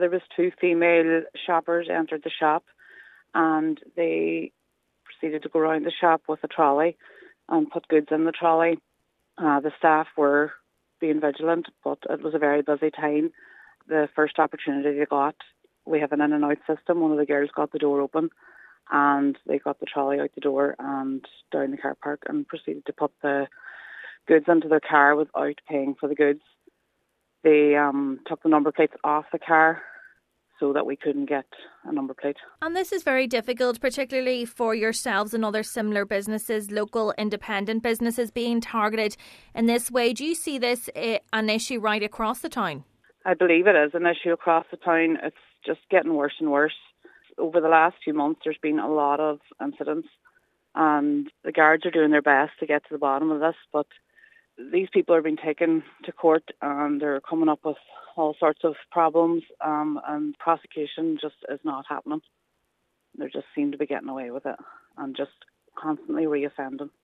There was two female shoppers entered the shop, and they proceeded to go around the shop with a trolley and put goods in the trolley. The staff were being vigilant, but it was a very busy time. The first opportunity they got, we have an in and out system. One of the girls got the door open and they got the trolley out the door and down the car park and proceeded to put the goods into their car without paying for the goods. They took the number plates off the car so that we couldn't get a number plate. And this is very difficult, particularly for yourselves and other similar businesses, local independent businesses being targeted in this way. Do you see this an issue right across the town? I believe it is an issue across the town. It's just getting worse and worse. Over the last few months, there's been a lot of incidents, and the guards are doing their best to get to the bottom of this, but these people are being taken to court and they're coming up with all sorts of problems, and prosecution just is not happening. They just seem to be getting away with it and just constantly reoffending.